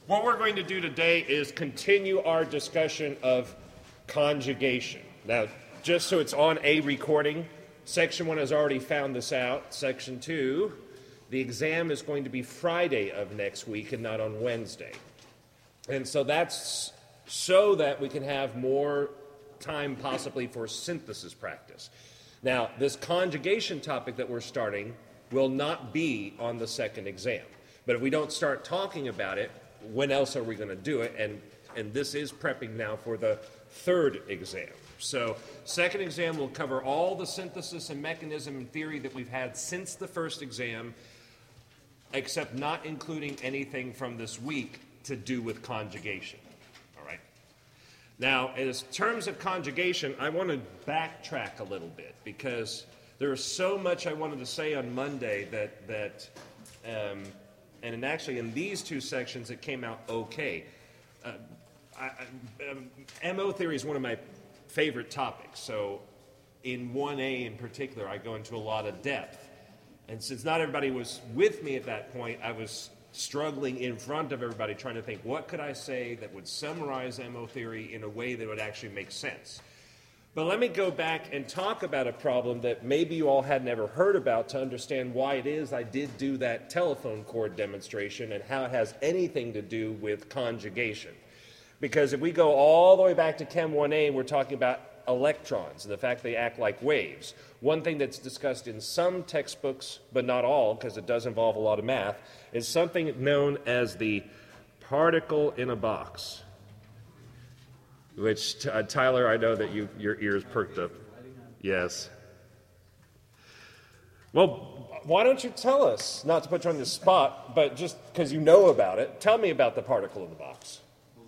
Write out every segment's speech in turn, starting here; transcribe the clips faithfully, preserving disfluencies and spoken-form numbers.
what we're going to do today is continue our discussion of conjugation. Now, just so it's on a recording, Section one has already found this out. Section two, the exam is going to be Friday of next week and not on Wednesday. And so that's so that we can have more time possibly for synthesis practice. Now, this conjugation topic that we're starting will not be on the second exam. But if we don't start talking about it, when else are we going to do it? And, and this is prepping now for the third exam. So second exam will cover all the synthesis and mechanism and theory that we've had since the first exam, except not including anything from this week to do with conjugation. All right. Now, in terms of conjugation, I want to backtrack a little bit because there is so much I wanted to say on Monday that, that um, and in actually in these two sections it came out okay. Uh, I, I, um, M O theory is one of my favorite topics, so in one A in particular I go into a lot of depth. And since not everybody was with me at that point, I was struggling in front of everybody trying to think, what could I say that would summarize M O theory in a way that would actually make sense? But let me go back and talk about a problem that maybe you all had never heard about to understand why it is I did do that telephone cord demonstration and how it has anything to do with conjugation. Because if we go all the way back to Chem one A, we're talking about electrons and the fact they act like waves. One thing that's discussed in some textbooks, but not all, because it does involve a lot of math, is something known as the particle in a box. Which, uh, Tyler, I know that you, your ears perked up. Yes. Well, why don't you tell us, not to put you on the spot, but just because you know about it, tell me about the particle in the box.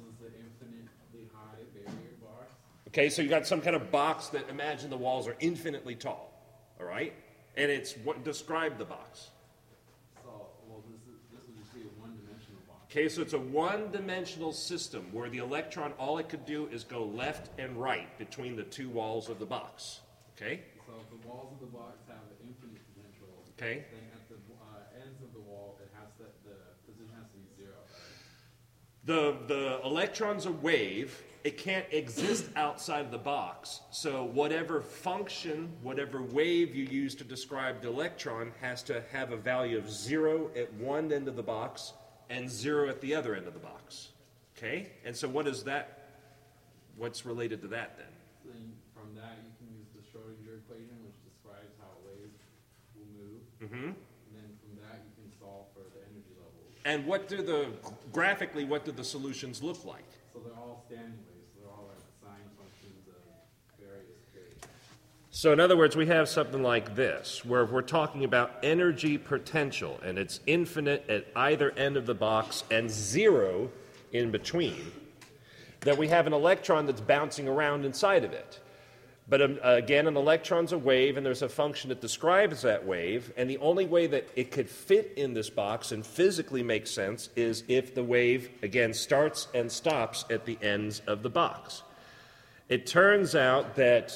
Okay, so you got some kind of box that, imagine the walls are infinitely tall, all right? And it's, what, describe the box. So, well, this, is, this would just be a one-dimensional box. Okay, so it's a one-dimensional system where the electron, all it could do is go left and right between the two walls of the box, okay? So if the walls of the box have an infinite potential, okay, then at the uh, ends of the wall, it has to, the position has to be zero, right? The, the electron's a wave. It can't exist outside of the box. So whatever function, whatever wave you use to describe the electron has to have a value of zero at one end of the box and zero at the other end of the box. Okay? And so what is that? What's related to that then? So you, from that, you can use the Schrodinger equation, which describes how a wave will move. Mm-hmm. And then from that, you can solve for the energy levels. And what do the, graphically, what do the solutions look like? So they're all standing waves. So they're all like sine functions of various periods. So in other words, we have something like this, where we're talking about energy potential, and it's infinite at either end of the box and zero in between, that we have an electron that's bouncing around inside of it. But um, again, an electron's a wave, and there's a function that describes that wave, and the only way that it could fit in this box and physically make sense is if the wave, again, starts and stops at the ends of the box. It turns out that,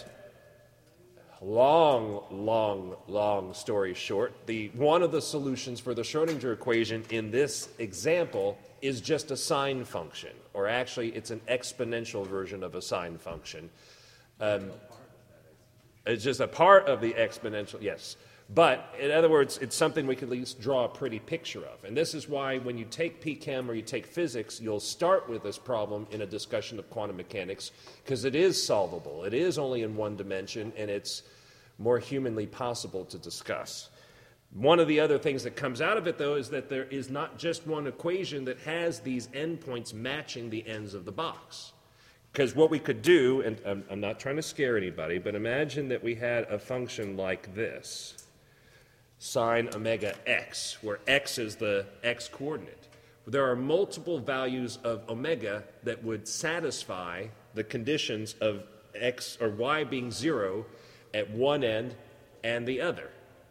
long, long, long story short, the, one of the solutions for the Schrodinger equation in this example is just a sine function, or actually it's an exponential version of a sine function. Um, It's just a part of the exponential, yes. But, in other words, it's something we can at least draw a pretty picture of. And this is why when you take P Chem or you take physics, you'll start with this problem in a discussion of quantum mechanics, because it is solvable. It is only in one dimension, and it's more humanly possible to discuss. One of the other things that comes out of it, though, is that there is not just one equation that has these endpoints matching the ends of the box. Because what we could do, and I'm, I'm not trying to scare anybody, but imagine that we had a function like this, sine omega x, where x is the x coordinate. There are multiple values of omega that would satisfy the conditions of x or y being zero at one end and the other.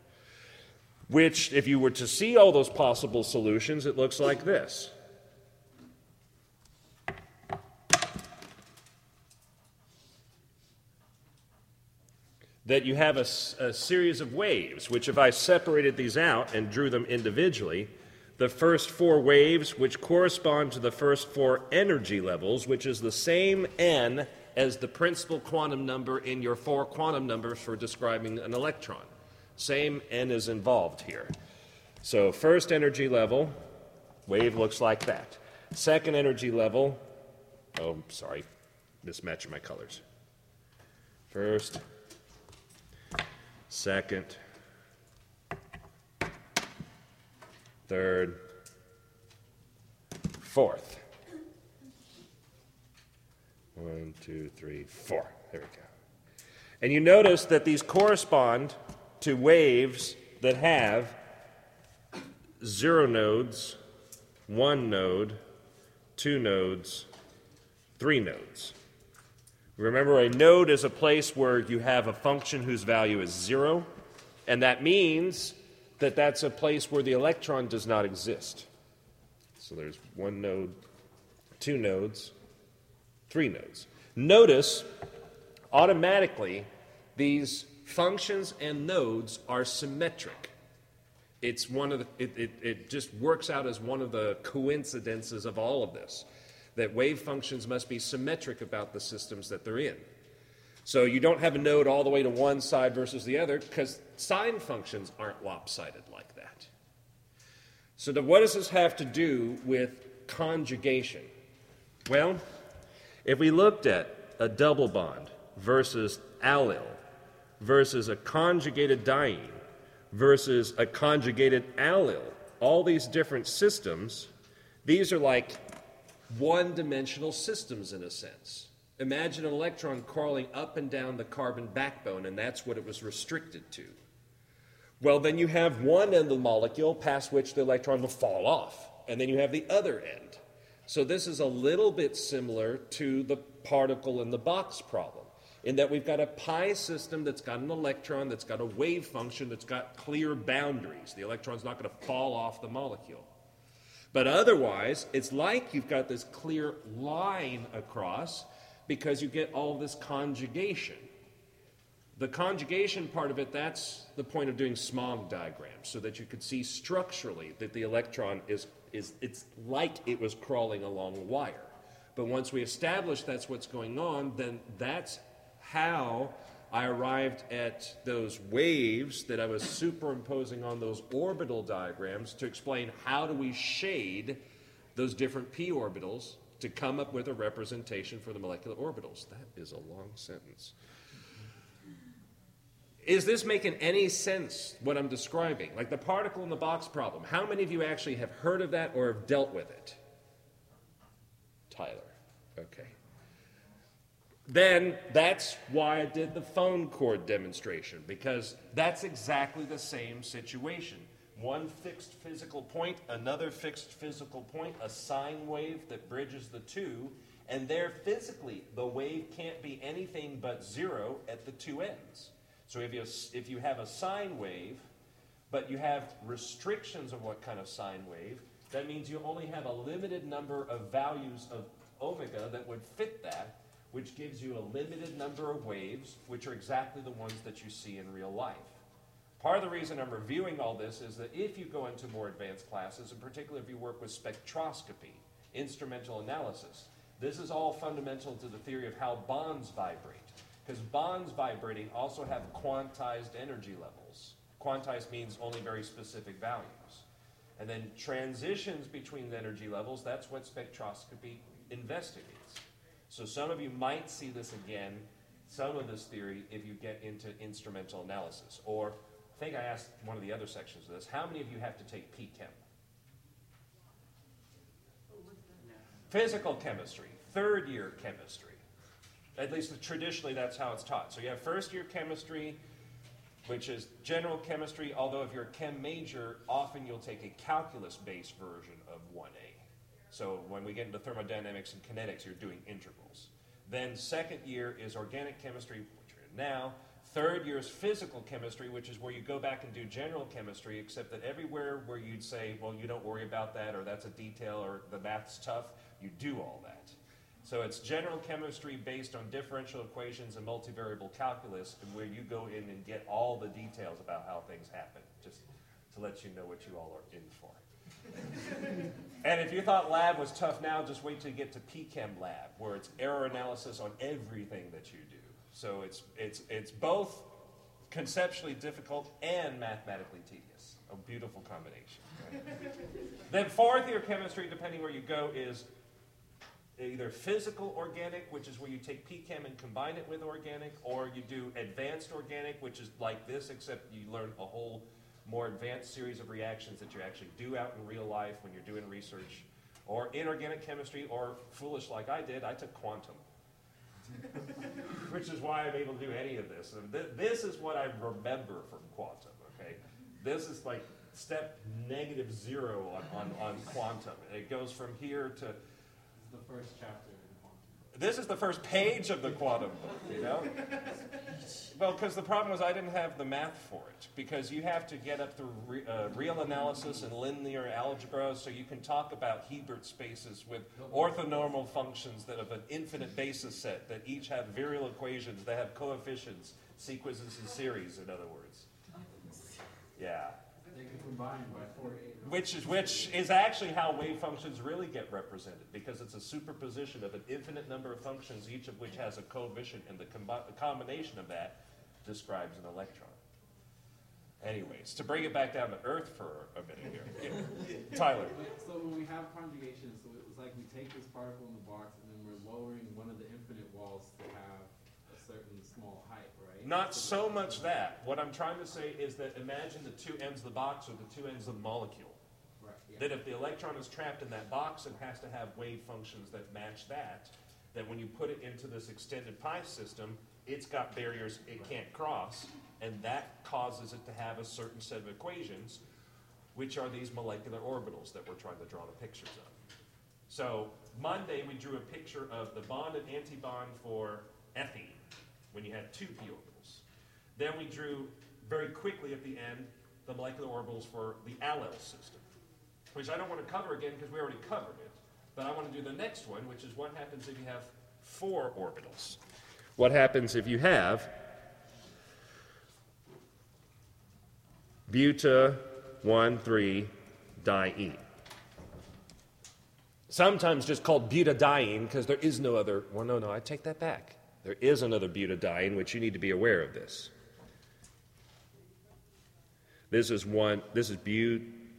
Which, if you were to see all those possible solutions, it looks like this. That you have a, a series of waves, which if I separated these out and drew them individually, the first four waves, which correspond to the first four energy levels, which is the same n as the principal quantum number in your four quantum numbers for describing an electron. Same n is involved here. So first energy level, wave looks like that. Second energy level, oh, sorry, mismatching my colors. First, second, third, fourth. One, two, three, four. There we go. And you notice that these correspond to waves that have zero nodes, one node, two nodes, three nodes. Remember, a node is a place where you have a function whose value is zero, and that means that that's a place where the electron does not exist. So there's one node, two nodes, three nodes. Notice, automatically, these functions and nodes are symmetric. It's one of the, it, it, it just works out as one of the coincidences of all of this, that wave functions must be symmetric about the systems that they're in. So you don't have a node all the way to one side versus the other, because sine functions aren't lopsided like that. So then what does this have to do with conjugation? Well, if we looked at a double bond versus allyl versus a conjugated diene versus a conjugated allyl, all these different systems, these are like one-dimensional systems in a sense. Imagine an electron crawling up and down the carbon backbone, and that's what it was restricted to. Well, then you have one end of the molecule past which the electron will fall off, and then you have the other end. So this is a little bit similar to the particle in the box problem, in that we've got a pi system that's got an electron, that's got a wave function, that's got clear boundaries. The electron's not going to fall off the molecule. But otherwise, it's like you've got this clear line across because you get all this conjugation. The conjugation part of it, that's the point of doing smog diagrams, so that you could see structurally that the electron is, is it's like it was crawling along a wire. But once we establish that's what's going on, then that's how I arrived at those waves that I was superimposing on those orbital diagrams to explain how do we shade those different p orbitals to come up with a representation for the molecular orbitals. That is a long sentence. Is this making any sense, what I'm describing? Like the particle in the box problem. How many of you actually have heard of that or have dealt with it? Tyler. Okay. Then that's why I did the phone cord demonstration, because that's exactly the same situation. One fixed physical point, another fixed physical point, a sine wave that bridges the two, and there physically the wave can't be anything but zero at the two ends. So if you, if you have a sine wave, but you have restrictions of what kind of sine wave, that means you only have a limited number of values of omega that would fit that, which gives you a limited number of waves, which are exactly the ones that you see in real life. Part of the reason I'm reviewing all this is that if you go into more advanced classes, in particular if you work with spectroscopy, instrumental analysis, this is all fundamental to the theory of how bonds vibrate. Because bonds vibrating also have quantized energy levels. Quantized means only very specific values. And then transitions between the energy levels, that's what spectroscopy investigates. So some of you might see this again, some of this theory, if you get into instrumental analysis. Or, I think I asked one of the other sections of this, how many of you have to take P Chem? Physical chemistry, third year chemistry. At least traditionally that's how it's taught. So you have first year chemistry, which is general chemistry, although if you're a chem major, often you'll take a calculus-based version of one A. So when we get into thermodynamics and kinetics, you're doing integrals. Then second year is organic chemistry, which you're in now. Third year is physical chemistry, which is where you go back and do general chemistry, except that everywhere where you'd say, well, you don't worry about that, or that's a detail, or the math's tough, you do all that. So it's general chemistry based on differential equations and multivariable calculus, and where you go in and get all the details about how things happen, just to let you know what you all are in for. And if you thought lab was tough now, just wait till you get to P Chem lab, where it's error analysis on everything that you do. So it's, it's, it's both conceptually difficult and mathematically tedious. A beautiful combination. Right? Then fourth year chemistry, depending where you go, is either physical organic, which is where you take P Chem and combine it with organic, or you do advanced organic, which is like this, except you learn a whole more advanced series of reactions that you actually do out in real life when you're doing research, or inorganic chemistry, or foolish like I did, I took quantum. Which is why I'm able to do any of this. And th this is what I remember from quantum, okay? This is like step negative zero on, on, on quantum. It goes from here to... This is the first chapter in quantum. This is the first page of the quantum book, you know? Well, because the problem was I didn't have the math for it, because you have to get up through re uh, real analysis and linear algebra, so you can talk about Hilbert spaces with orthonormal functions that have an infinite basis set that each have virial equations that have coefficients, sequences, and series, in other words. Yeah. They can combine by forty-eight. Which is, which is actually how wave functions really get represented, because it's a superposition of an infinite number of functions, each of which has a coefficient, and the, combi the combination of that describes an electron. Anyways, to bring it back down to Earth for a minute here. Yeah. Tyler. So when we have conjugation, so it was like we take this particle in the box and then we're lowering one of the infinite walls to have a certain small height, right? Not so much that. What I'm trying to say is that imagine the two ends of the box or the two ends of the molecule. Right, yeah. That if the electron is trapped in that box and has to have wave functions that match that, that when you put it into this extended pi system, it's got barriers it can't cross, and that causes it to have a certain set of equations, which are these molecular orbitals that we're trying to draw the pictures of. So Monday we drew a picture of the bond and antibond for ethene, when you had two p orbitals. Then we drew very quickly at the end the molecular orbitals for the allele system, which I don't want to cover again because we already covered it. But I want to do the next one, which is what happens if you have four orbitals. What happens if you have buta one three diene? Sometimes just called butadiene because there is no other. Well, no, no, I take that back. There is another butadiene, which you need to be aware of this. This is one. This is but.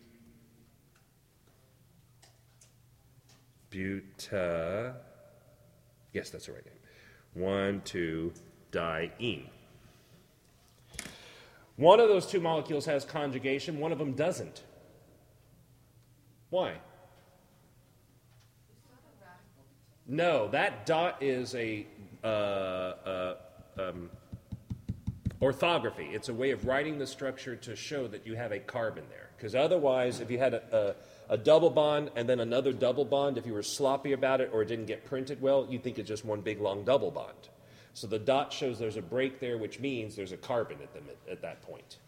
Buta. Yes, that's the right name. One, two, diene. One of those two molecules has conjugation, one of them doesn't. Why? No, that dot is a uh, uh, um, orthography. It's a way of writing the structure to show that you have a carbon there. Because otherwise, if you had a, a, a double bond and then another double bond, if you were sloppy about it or it didn't get printed well, you'd think it's just one big long double bond. So the dot shows there's a break there, which means there's a carbon at, the, at that point.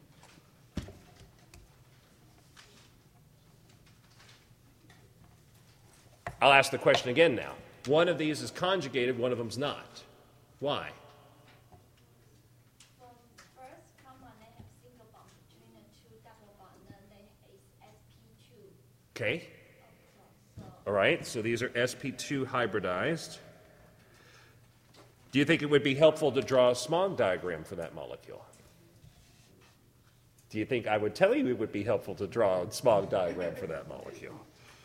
I'll ask the question again now. One of these is conjugated, one of them's not. Why? Well, first compound, they have single bond between the two double bond, then they is S P two. Okay. So, All right, so these are S P two hybridized. Do you think it would be helpful to draw a Smog diagram for that molecule? Do you think I would tell you it would be helpful to draw a Smog diagram for that molecule?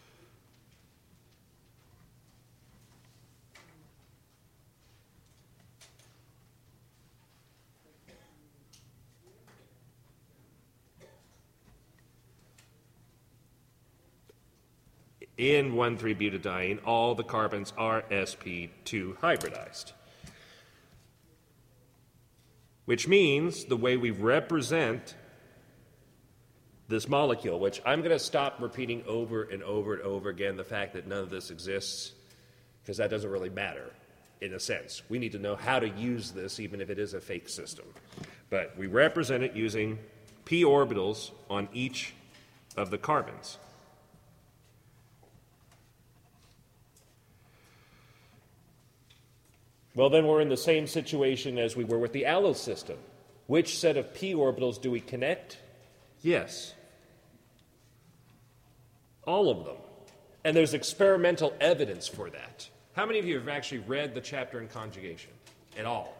In one three butadiene, all the carbons are S P two hybridized. Which means the way we represent this molecule, which I'm going to stop repeating over and over and over again the fact that none of this exists, because that doesn't really matter in a sense. We need to know how to use this even if it is a fake system. But we represent it using p orbitals on each of the carbons. Well, then we're in the same situation as we were with the allele system. Which set of p orbitals do we connect? Yes. All of them. And there's experimental evidence for that. How many of you have actually read the chapter in conjugation at all?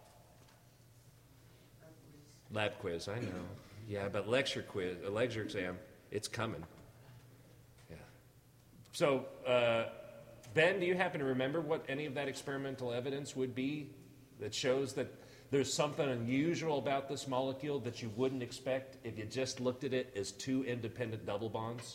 Lab quiz, I know. Yeah, but lecture quiz, a lecture exam, it's coming. Yeah. So, uh, Ben, do you happen to remember what any of that experimental evidence would be that shows that there's something unusual about this molecule that you wouldn't expect if you just looked at it as two independent double bonds?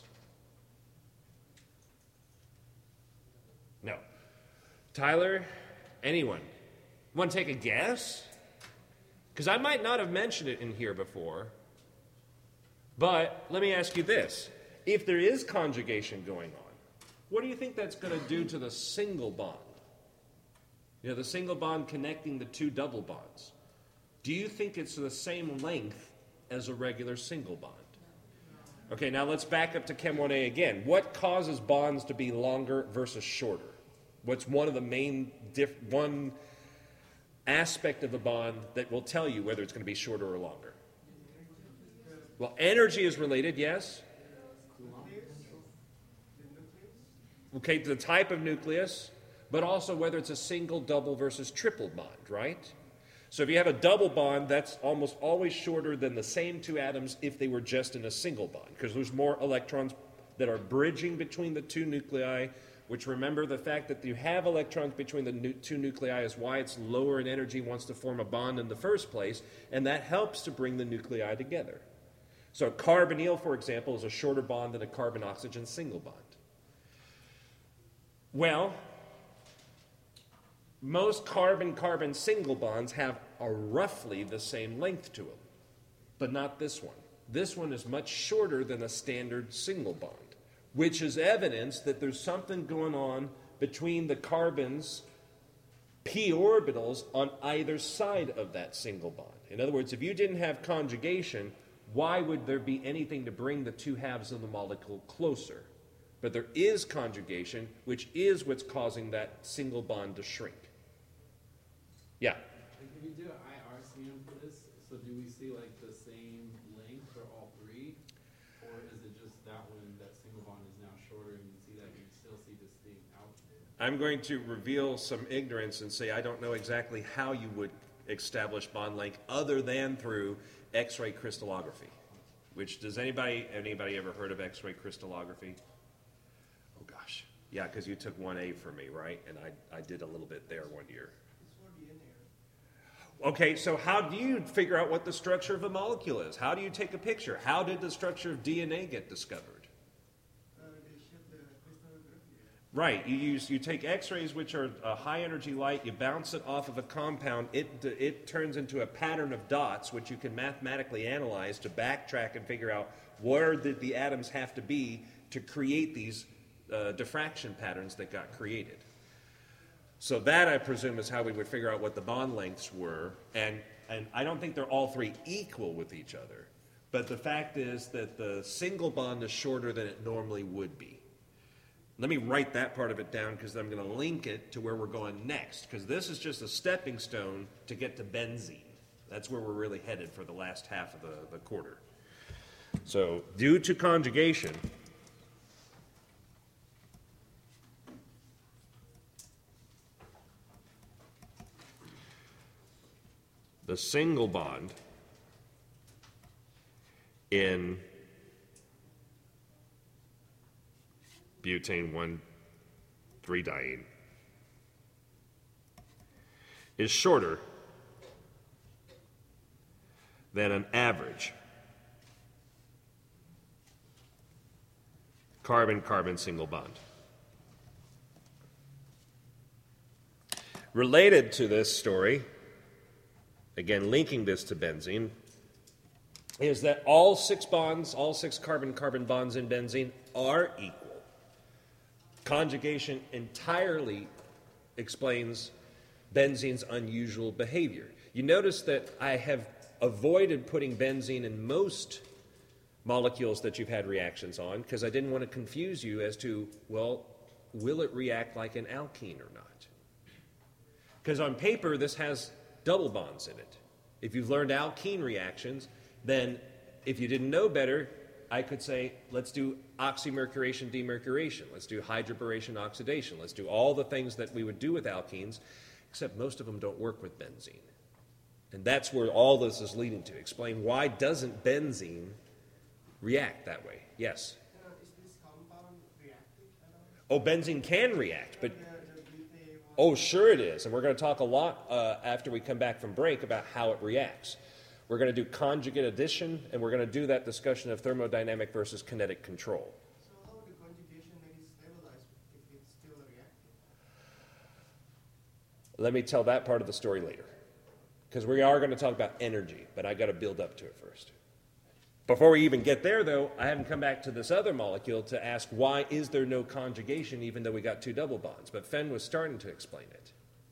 No. Tyler? Anyone? Want to take a guess? Because I might not have mentioned it in here before. But let me ask you this. If there is conjugation going on, what do you think that's going to do to the single bond? You know, the single bond connecting the two double bonds. Do you think it's the same length as a regular single bond? Okay, now let's back up to Chem one A again. What causes bonds to be longer versus shorter? What's one of the main, diff- one aspect of a bond that will tell you whether it's going to be shorter or longer? Well, energy is related, yes? Okay, to the type of nucleus, but also whether it's a single, double versus triple bond, right? So if you have a double bond, that's almost always shorter than the same two atoms if they were just in a single bond, because there's more electrons that are bridging between the two nuclei, which, remember, the fact that you have electrons between the nu- two nuclei is why it's lower in energy, wants to form a bond in the first place, and that helps to bring the nuclei together. So carbonyl, for example, is a shorter bond than a carbon-oxygen single bond. Well, most carbon-carbon single bonds have a roughly the same length to them, but not this one. This one is much shorter than a standard single bond, which is evidence that there's something going on between the carbons' p orbitals on either side of that single bond. In other words, if you didn't have conjugation, why would there be anything to bring the two halves of the molecule closer? But there is conjugation, which is what's causing that single bond to shrink. Yeah? And can we do an I R C M for this? So do we see like the same length for all three? Or is it just that one, that single bond is now shorter and you see that you still see this thing out? I'm going to reveal some ignorance and say I don't know exactly how you would establish bond length other than through X-ray crystallography. Which, does anybody, anybody ever heard of X-ray crystallography? Oh gosh. Yeah, because you took one A for me, right? And I, I did a little bit there one year. Okay, so how do you figure out what the structure of a molecule is? How do you take a picture? How did the structure of D N A get discovered? Uh, they shift the crystallography. Right, you use you take X-rays, which are a high energy light, you bounce it off of a compound, it it turns into a pattern of dots, which you can mathematically analyze to backtrack and figure out where did the atoms have to be to create these uh, diffraction patterns that got created. So that, I presume, is how we would figure out what the bond lengths were, and and I don't think they're all three equal with each other, but the fact is that the single bond is shorter than it normally would be. Let me write that part of it down because I'm going to link it to where we're going next, because this is just a stepping stone to get to benzene. That's where we're really headed for the last half of the, the quarter. So, due to conjugation, the single bond in butane one three diene is shorter than an average carbon-carbon single bond. Related to this story, again linking this to benzene, is that all six bonds, all six carbon-carbon bonds in benzene are equal. Conjugation entirely explains benzene's unusual behavior. You notice that I have avoided putting benzene in most molecules that you've had reactions on because I didn't want to confuse you as to, well, will it react like an alkene or not? Because on paper, this has double bonds in it. If you've learned alkene reactions, then if you didn't know better, I could say, let's do oxymercuration, demercuration. Let's do hydroboration, oxidation. Let's do all the things that we would do with alkenes, except most of them don't work with benzene. And that's where all this is leading to. Explain why doesn't benzene react that way? Yes? Uh, is this compound reactive at all? Oh, benzene can react, but The, the butane one. oh, sure it is. And we're going to talk a lot uh, after we come back from break about how it reacts. We're going to do conjugate addition, and we're going to do that discussion of thermodynamic versus kinetic control. So how the conjugation then is stabilized if it's still reactive? Let me tell that part of the story later, because we are going to talk about energy, but I got to build up to it first. Before we even get there, though, I haven't come back to this other molecule to ask why is there no conjugation even though we got two double bonds, but Fen was starting to explain it.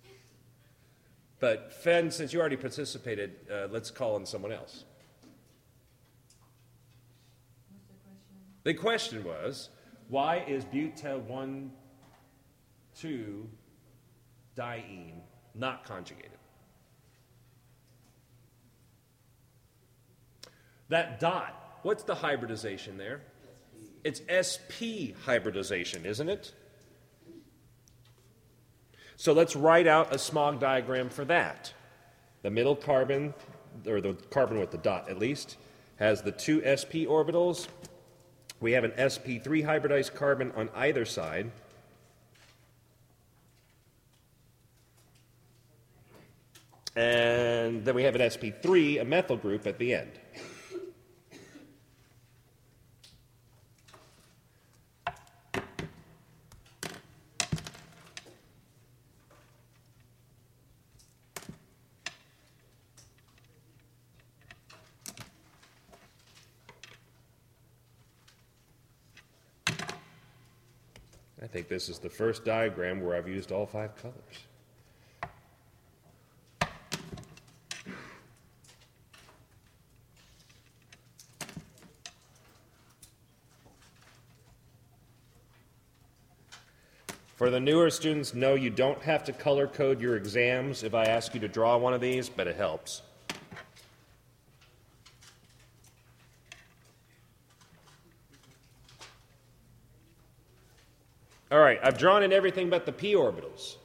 But Fen, since you already participated, uh, let's call on someone else. What's the question? The question was, why is butyl one two diene not conjugated? That dot, what's the hybridization there? It's S P hybridization, isn't it? So let's write out a smog diagram for that. The middle carbon, or the carbon with the dot at least, has the two S P orbitals. We have an S P three hybridized carbon on either side. And then we have an S P three, a methyl group, at the end. I think this is the first diagram where I've used all five colors. For the newer students, no, you don't have to color code your exams if I ask you to draw one of these, but it helps. All right, I've drawn in everything but the p orbitals.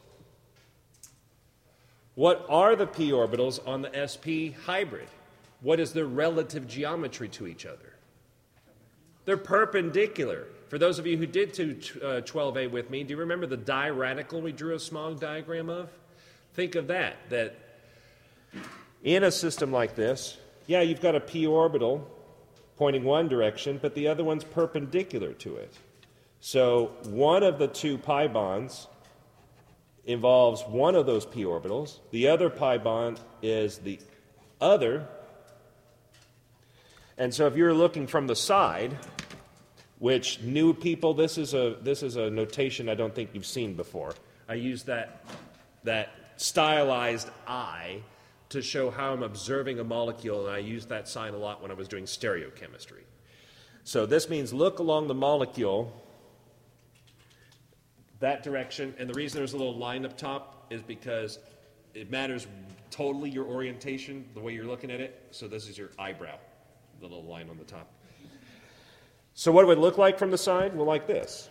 What are the p orbitals on the S P hybrid? What is their relative geometry to each other? They're perpendicular. For those of you who did do uh, twelve A with me, do you remember the diradical we drew a smog diagram of? Think of that, that in a system like this, yeah, you've got a p orbital pointing one direction, but the other one's perpendicular to it. So one of the two pi bonds involves one of those p orbitals. The other pi bond is the other. And so if you're looking from the side, which new people, this is a this is a notation I don't think you've seen before. I use that that stylized eye to show how I'm observing a molecule, and I used that sign a lot when I was doing stereochemistry. So this means look along the molecule that direction, and the reason there's a little line up top is because it matters totally your orientation, the way you're looking at it. So this is your eyebrow, the little line on the top. So what it would look like from the side? Well, like this.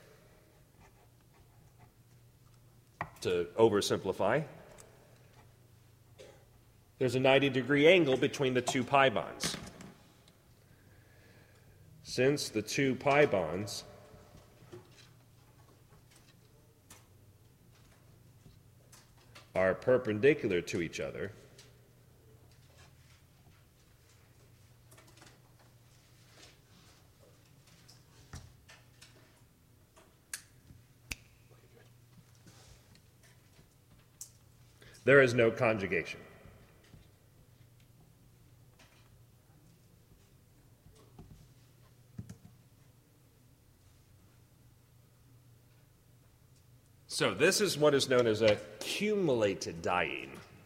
To oversimplify, there's a ninety degree angle between the two pi bonds. Since the two pi bonds are perpendicular to each other, there is no conjugation. So this is what is known as a cumulated diene.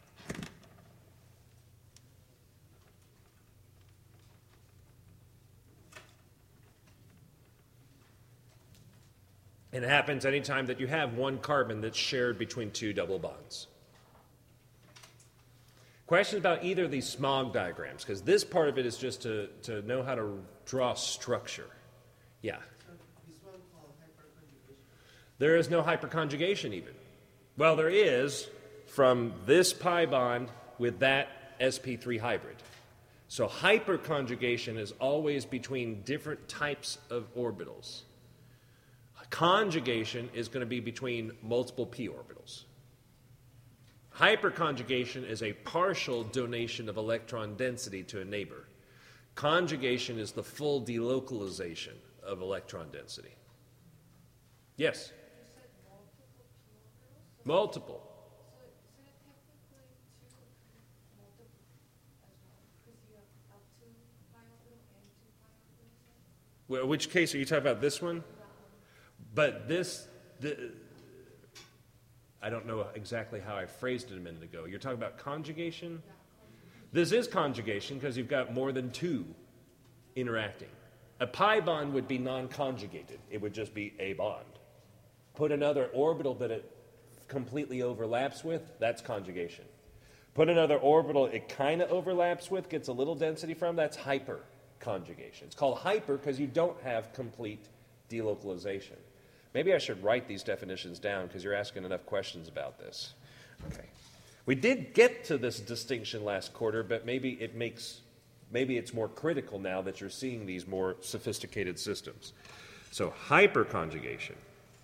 And it happens anytime that you have one carbon that's shared between two double bonds. Questions about either of these smog diagrams? Because this part of it is just to, to know how to draw structure. Yeah. So this one called hyperconjugation. There is no hyperconjugation even. Well, there is from this pi bond with that s p three hybrid. So hyperconjugation is always between different types of orbitals. Conjugation is going to be between multiple p orbitals. Hyperconjugation is a partial donation of electron density to a neighbor. Conjugation is the full delocalization of electron density. Yes? You said multiple p orbitals? So, Multiple. so is it technically two multiple as well? Because you have up two pi orbital and two pi orbitals? Well, which case are you talking about? This one? That one. But this, the, I don't know exactly how I phrased it a minute ago. You're talking about conjugation? This is conjugation because you've got more than two interacting. A pi bond would be non-conjugated. It would just be a bond. Put another orbital that it completely overlaps with, that's conjugation. Put another orbital it kind of overlaps with, gets a little density from, that's hyperconjugation. It's called hyper because you don't have complete delocalization. Maybe I should write these definitions down because you're asking enough questions about this. Okay. We did get to this distinction last quarter, but maybe it makes, maybe it's more critical now that you're seeing these more sophisticated systems. So hyperconjugation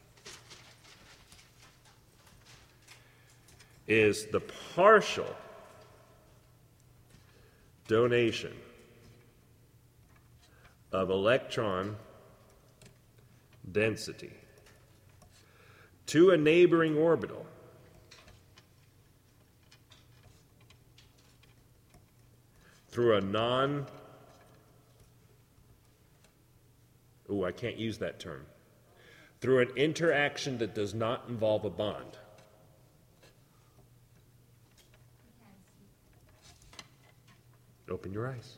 is the partial donation of electron density to a neighboring orbital through a non, oh, I can't use that term, through an interaction that does not involve a bond. Open your eyes.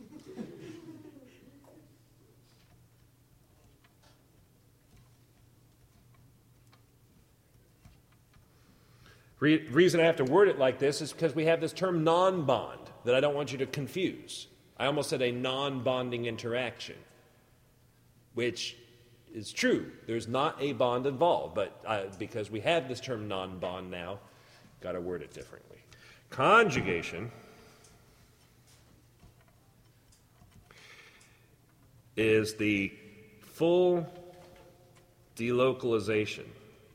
Re- reason I have to word it like this is because we have this term non-bond that I don't want you to confuse. I almost said a non-bonding interaction, which is true. There's not a bond involved, but uh, because we have this term non-bond now, got to word it differently. Conjugation is the full delocalization,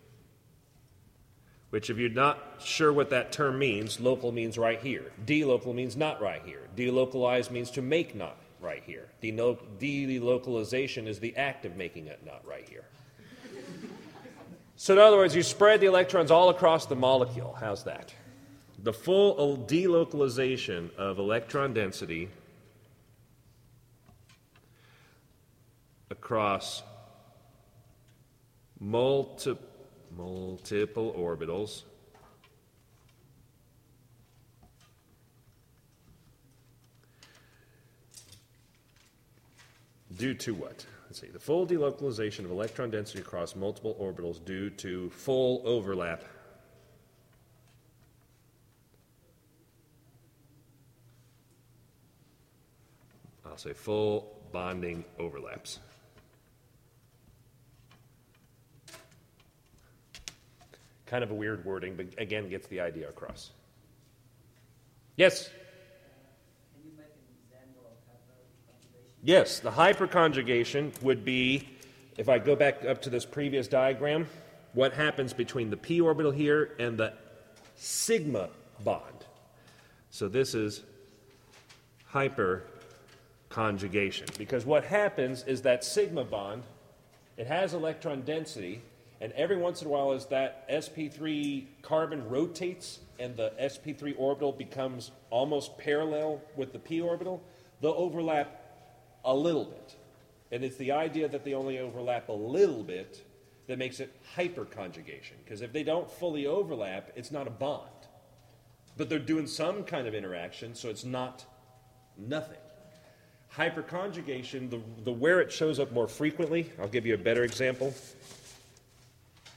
which if you're not sure what that term means, local means right here. Delocal means not right here. Delocalize means to make not right here. Deno- delocalization is the act of making it not right here. So in other words, you spread the electrons all across the molecule. How's that? The full delocalization of electron density across multiple multiple orbitals due to what? Let's see. The full delocalization of electron density across multiple orbitals due to full overlap I'll say full bonding overlaps. Kind of a weird wording, but again, gets the idea across. Yes? Can you make an example of hyperconjugation? Yes, the hyperconjugation would be, if I go back up to this previous diagram, what happens between the p orbital here and the sigma bond. So this is hyperconjugation, because what happens is that sigma bond, it has electron density, and every once in a while as that s p three carbon rotates and the s p three orbital becomes almost parallel with the p orbital, they'll overlap a little bit. And it's the idea that they only overlap a little bit that makes it hyperconjugation. Because if they don't fully overlap, it's not a bond. But they're doing some kind of interaction, so it's not nothing. Hyperconjugation, the, the where it shows up more frequently, I'll give you a better example,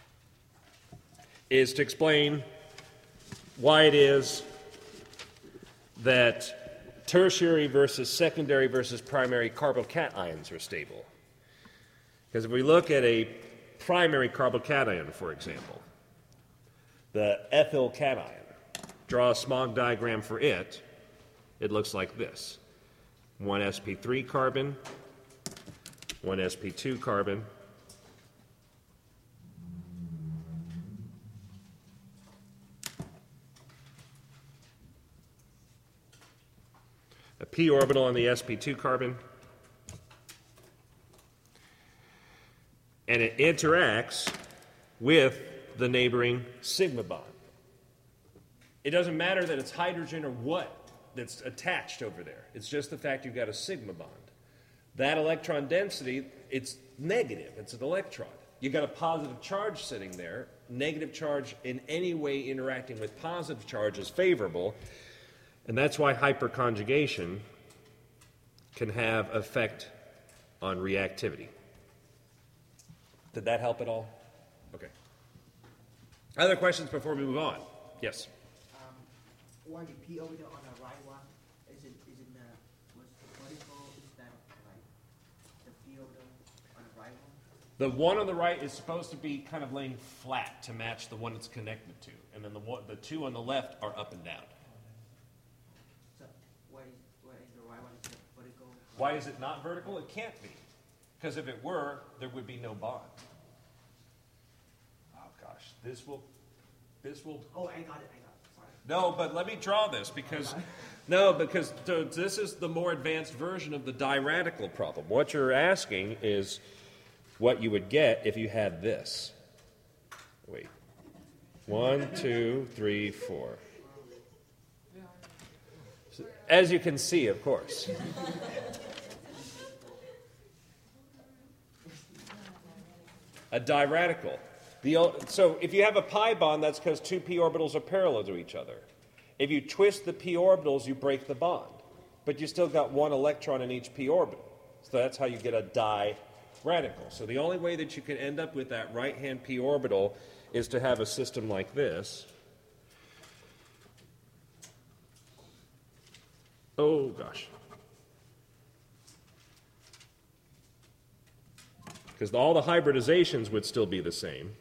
is to explain why it is that tertiary versus secondary versus primary carbocations are stable. Because if we look at a primary carbocation, for example, the ethyl cation, draw a smog diagram for it, it looks like this. One s p three carbon, one s p two carbon, a p orbital on the s p two carbon, and it interacts with the neighboring sigma bond. It doesn't matter that it's hydrogen or what that's attached over there. It's just the fact you've got a sigma bond. That electron density, it's negative. It's an electron. You've got a positive charge sitting there. Negative charge in any way interacting with positive charge is favorable. And that's why hyperconjugation can have effect on reactivity. Did that help at all? Okay. Other questions before we move on? Yes. Um, why the p orbital on the right one is it is it uh, was the vertical instead of like the p orbital on the right one? The one on the right is supposed to be kind of laying flat to match the one it's connected to, and then the one, the two on the left are up and down. So why is why is the right one is the vertical? Why is it not vertical? It can't be, because if it were, there would be no bond. Oh gosh, this will, this will. Oh, I got it. I got it. Sorry. No, but let me draw this because, no, because so this is the more advanced version of the diradical problem. What you're asking is what you would get if you had this. Wait. One, two, three, four. So, as you can see, of course. A diradical. The, so if you have a pi bond, that's because two p orbitals are parallel to each other. If you twist the p orbitals, you break the bond. But you still got one electron in each p orbital. So that's how you get a diradical. So the only way that you can end up with that right-hand p orbital is to have a system like this. Oh, gosh. Because all the hybridizations would still be the same.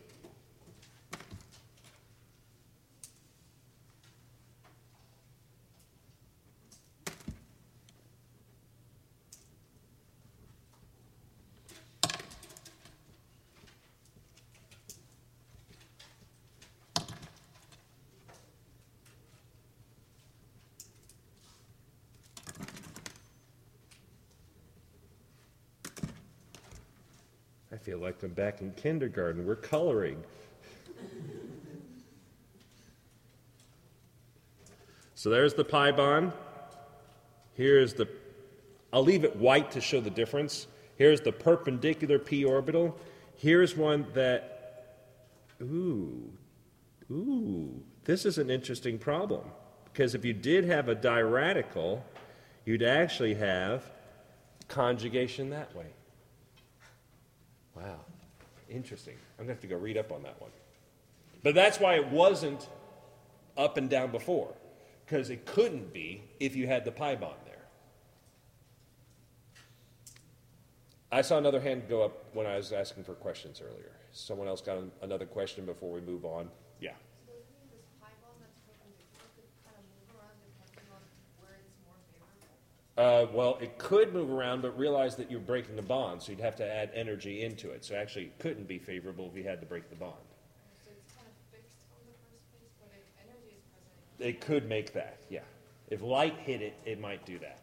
I feel like I'm back in kindergarten. We're coloring. So there's the pi bond. Here's the, I'll leave it white to show the difference. Here's the perpendicular p orbital. Here's one that, ooh, ooh, this is an interesting problem. Because if you did have a diradical, you'd actually have conjugation that way. Wow, interesting. I'm going to have to go read up on that one. But that's why it wasn't up and down before, because it couldn't be if you had the pi bond there. I saw another hand go up when I was asking for questions earlier. Someone else got an- another question before we move on? Yeah. So does it mean this pi bond that's perpendicular could kind of move around depending on where it's more favorable? Uh, well, it could move around, but realize that you're breaking the bond, so you'd have to add energy into it. So actually, it couldn't be favorable if you had to break the bond. So it's kind of fixed on the first place, but if energy is present, It could make that, yeah. If light hit it, it might do that.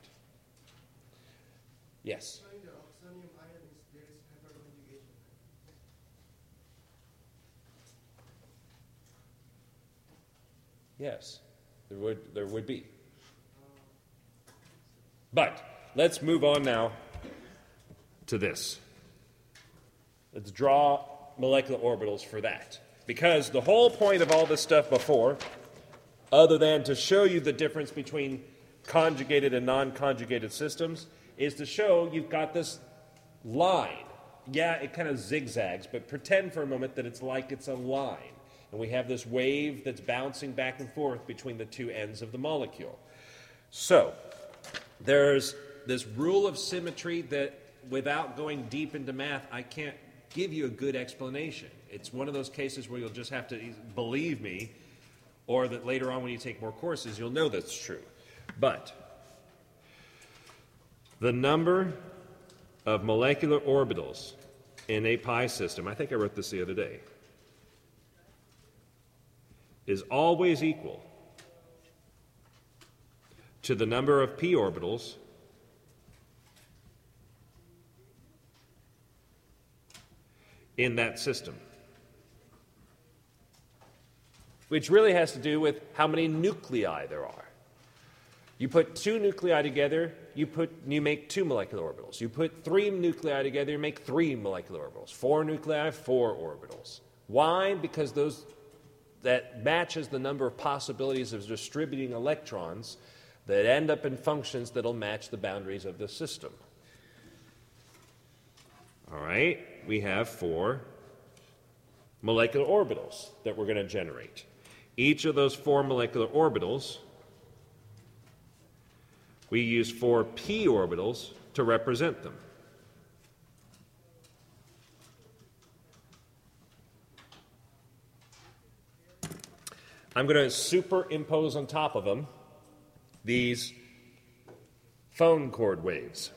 Yes? So in the oxonium ion is there is hyperconjugation. Yes, there would, there would be. But let's move on now to this. Let's draw molecular orbitals for that. Because the whole point of all this stuff before, other than to show you the difference between conjugated and non-conjugated systems, is to show you've got this line. Yeah, it kind of zigzags, but pretend for a moment that it's like it's a line. And we have this wave that's bouncing back and forth between the two ends of the molecule. So, there's this rule of symmetry that, without going deep into math, I can't give you a good explanation. It's one of those cases where you'll just have to believe me, or that later on when you take more courses, you'll know that's true. But the number of molecular orbitals in a pi system, I think I wrote this the other day, is always equal to the number of p orbitals in that system, which really has to do with how many nuclei there are. You put two nuclei together, you put you make two molecular orbitals. You put three nuclei together, you make three molecular orbitals. Four nuclei, four orbitals. Why? Because those that matches the number of possibilities of distributing electrons that end up in functions that'll match the boundaries of the system. All right, we have four molecular orbitals that we're going to generate. Each of those four molecular orbitals, we use four p orbitals to represent them. I'm going to superimpose on top of them these phone cord waves.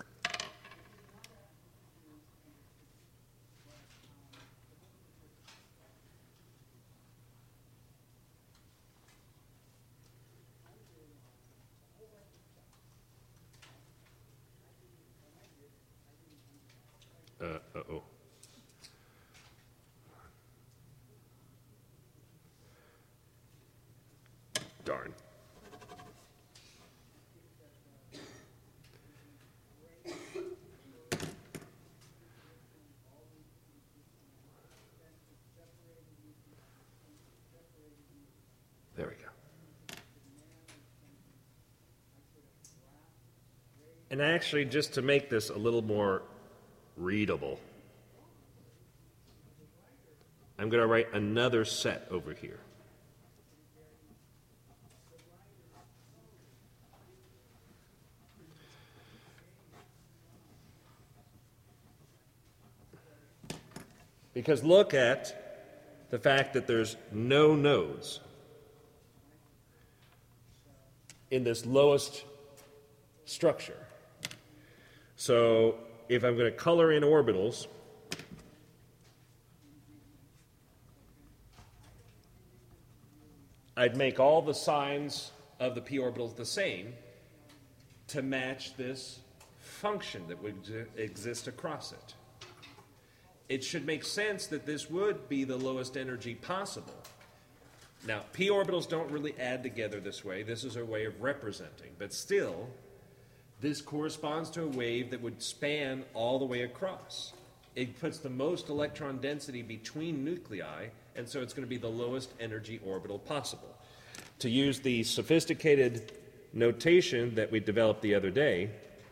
Uh, uh-oh. Darn. There we go. And actually, just to make this a little more readable, I'm going to write another set over here. Because look at the fact that there's no nodes in this lowest structure. So if I'm going to color in orbitals, I'd make all the signs of the p orbitals the same to match this function that would exist across it. It should make sense that this would be the lowest energy possible. Now, p orbitals don't really add together this way. This is a way of representing. But still, this corresponds to a wave that would span all the way across. It puts the most electron density between nuclei, and so it's going to be the lowest energy orbital possible. To use the sophisticated notation that we developed the other day,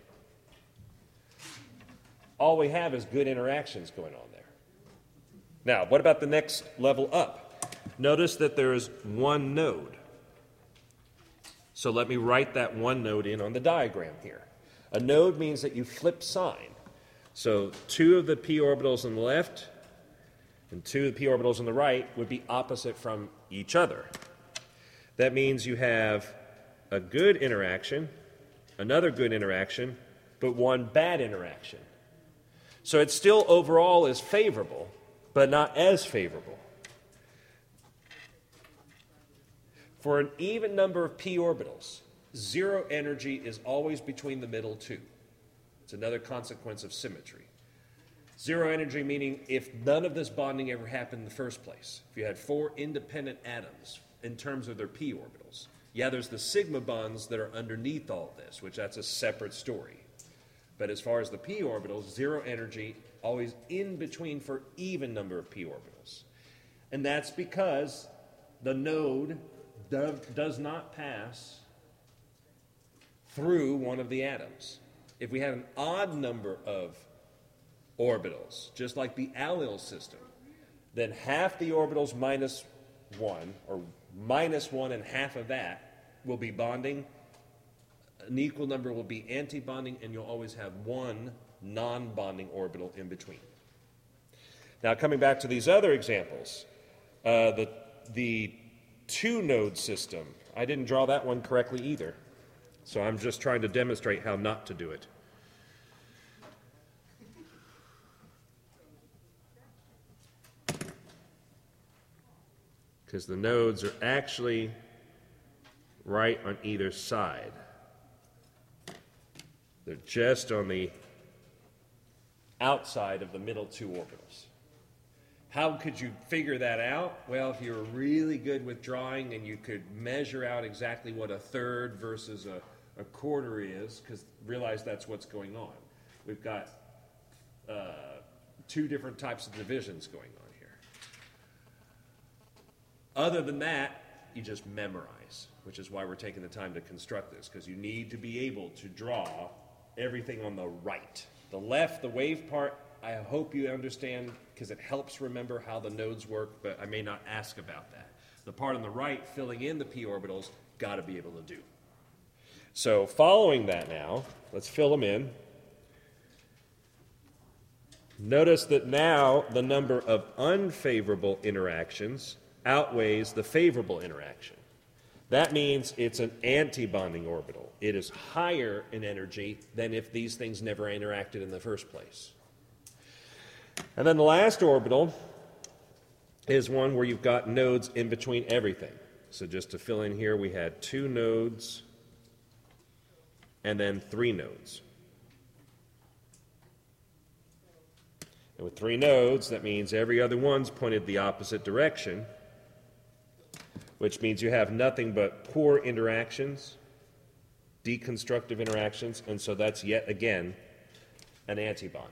all we have is good interactions going on there. Now, what about the next level up? Notice that there is one node. So let me write that one node in on the diagram here. A node means that you flip sign. So two of the p orbitals on the left and two of the p orbitals on the right would be opposite from each other. That means you have a good interaction, another good interaction, but one bad interaction. So it still overall is favorable, but not as favorable. For an even number of p orbitals, zero energy is always between the middle two. It's another consequence of symmetry. Zero energy meaning if none of this bonding ever happened in the first place. If you had four independent atoms in terms of their p orbitals. Yeah, there's the sigma bonds that are underneath all this, which that's a separate story. But as far as the p orbitals, zero energy, always in between for even number of p orbitals. And that's because the node do, does not pass through one of the atoms. If we had an odd number of orbitals, just like the allyl system, then half the orbitals minus one, or minus one and half of that, will be bonding an equal number will be antibonding, and you'll always have one non-bonding orbital in between. Now, coming back to these other examples, uh, the, the two-node system, I didn't draw that one correctly either. So I'm just trying to demonstrate how not to do it. Because the nodes are actually right on either side. They're just on the outside of the middle two orbitals. How could you figure that out? Well, if you were really good with drawing and you could measure out exactly what a third versus a, a quarter is, because realize that's what's going on. We've got uh, two different types of divisions going on here. Other than that, you just memorize, which is why we're taking the time to construct this, because you need to be able to draw everything on the right. The left, the wave part, I hope you understand, because it helps remember how the nodes work, but I may not ask about that. The part on the right, filling in the p orbitals, got to be able to do. So following that now, let's fill them in. Notice that now the number of unfavorable interactions outweighs the favorable interaction. That means it's an antibonding orbital. It is higher in energy than if these things never interacted in the first place. And then the last orbital is one where you've got nodes in between everything. So just to fill in here, we had two nodes and then three nodes. And with three nodes, that means every other one's pointed the opposite direction, which means you have nothing but poor interactions, deconstructive interactions, and so that's yet again an antibond.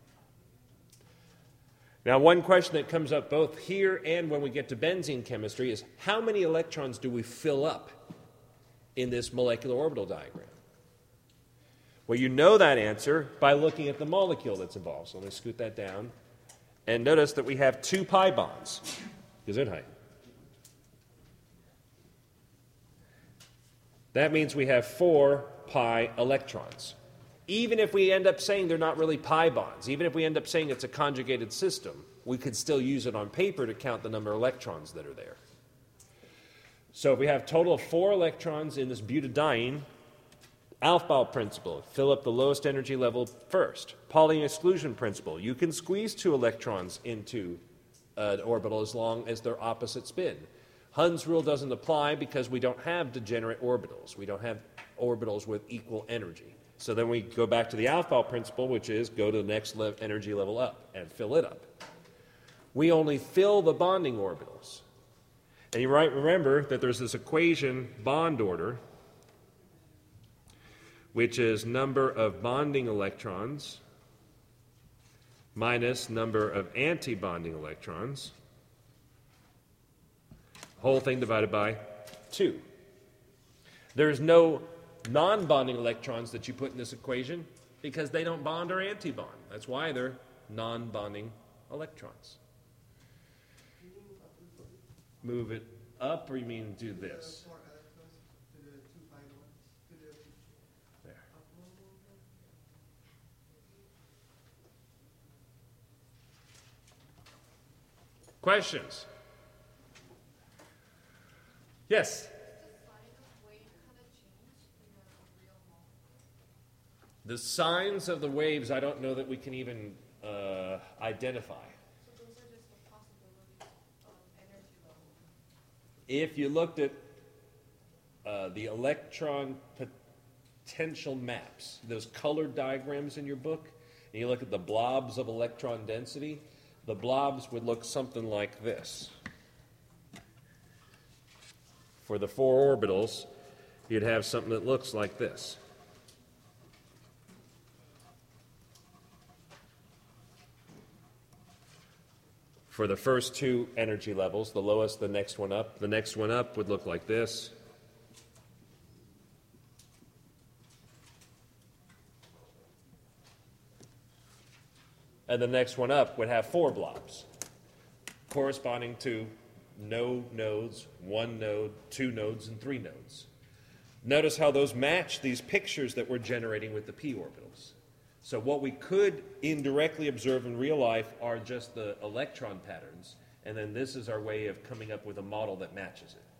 Now, one question that comes up both here and when we get to benzene chemistry is how many electrons do we fill up in this molecular orbital diagram? Well, you know that answer by looking at the molecule that's involved. So let me scoot that down. And notice that we have two pi bonds. Gesundheit. That means we have four pi electrons. Even if we end up saying they're not really pi bonds, even if we end up saying it's a conjugated system, we could still use it on paper to count the number of electrons that are there. So if we have a total of four electrons in this butadiene, Aufbau principle, fill up the lowest energy level first. Pauling exclusion principle, you can squeeze two electrons into an orbital as long as they're opposite spin. Hund's rule doesn't apply because we don't have degenerate orbitals. We don't have orbitals with equal energy. So then we go back to the Aufbau principle, which is go to the next le- energy level up and fill it up. We only fill the bonding orbitals. And you might remember that there's this equation, bond order, which is number of bonding electrons minus number of antibonding electrons, whole thing divided by two. There's no non-bonding electrons that you put in this equation because they don't bond or antibond. That's why they're non-bonding electrons. Move it up, or you mean do this? There. Questions? Yes? The signs of the waves, I don't know that we can even uh, identify. So those are just the possibilities of energy level. If you looked at uh, the electron potential maps, those colored diagrams in your book, and you look at the blobs of electron density, the blobs would look something like this. For the four orbitals, you'd have something that looks like this. For the first two energy levels, the lowest, the next one up, the next one up would look like this. And the next one up would have four blobs, corresponding to no nodes, one node, two nodes, and three nodes. Notice how those match these pictures that we're generating with the p orbitals. So what we could indirectly observe in real life are just the electron patterns, and then this is our way of coming up with a model that matches it.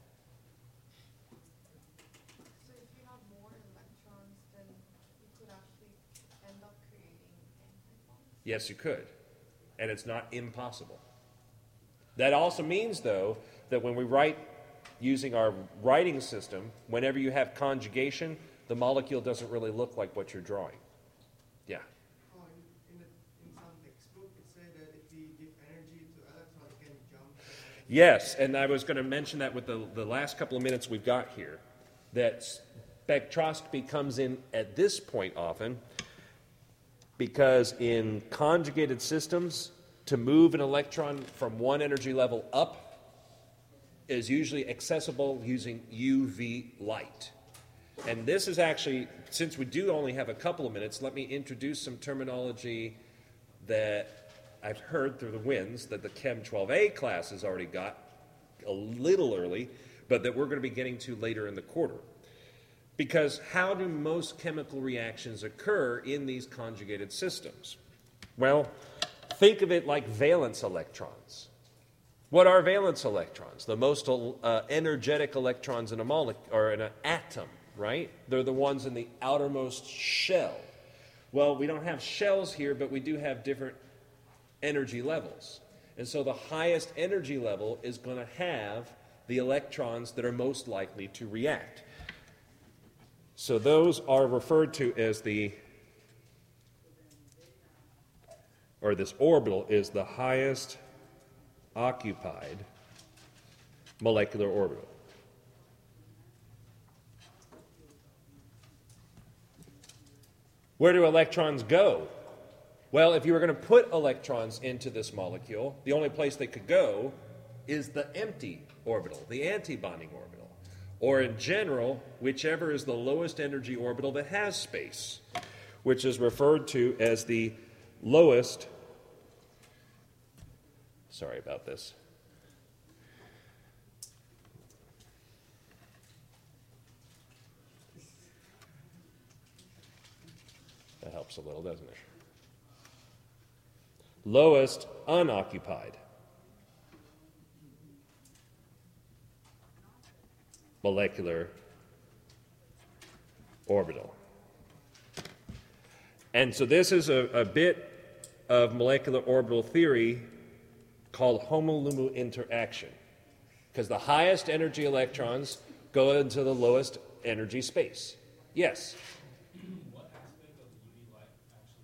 So if you have more electrons, then you could actually end up creating antiphons? Yes, you could. And it's not impossible. That also means, though, that when we write using our writing system, whenever you have conjugation, the molecule doesn't really look like what you're drawing. Yeah. Oh, in, in, the, in some textbook, it said that if we give energy to electrons, it can jump. Yes, and I was going to mention that with the, the last couple of minutes we've got here, that spectroscopy comes in at this point often, because in conjugated systems, to move an electron from one energy level up is usually accessible using U V light. And this is actually, since we do only have a couple of minutes, let me introduce some terminology that I've heard through the winds that the Chem twelve A class has already got a little early, but that we're going to be getting to later in the quarter. Because how do most chemical reactions occur in these conjugated systems? Well, think of it like valence electrons. What are valence electrons? The most uh, energetic electrons in a molecule or in an atom, right? They're the ones in the outermost shell. Well, we don't have shells here, but we do have different energy levels. And so the highest energy level is going to have the electrons that are most likely to react. So those are referred to as the, or this orbital is the highest occupied molecular orbital. Where do electrons go? Well, if you were going to put electrons into this molecule, the only place they could go is the empty orbital, the antibonding orbital. Or in general, whichever is the lowest energy orbital that has space, which is referred to as the lowest, sorry about this, that helps a little, doesn't it? Lowest unoccupied molecular orbital. And so this is a, a bit of molecular orbital theory called HOMO-LUMO interaction, because the highest energy electrons go into the lowest energy space. Yes? What aspect of the U V light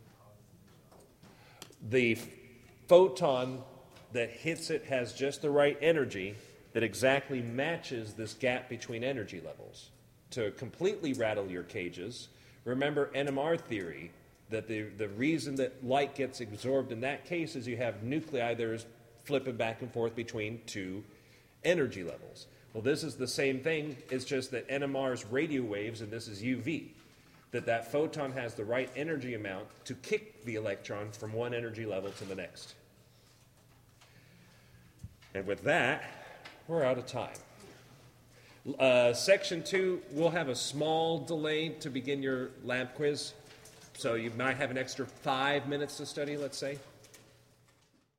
actually causes The photon that hits it has just the right energy that exactly matches this gap between energy levels. To completely rattle your cages, remember N M R theory, that the, the reason that light gets absorbed in that case is you have nuclei that are flipping back and forth between two energy levels. Well, this is the same thing, it's just that N M R is radio waves and this is U V. That that photon has the right energy amount to kick the electron from one energy level to the next. And with that, we're out of time. Uh, section two, we'll have a small delay to begin your lab quiz. So you might have an extra five minutes to study, let's say.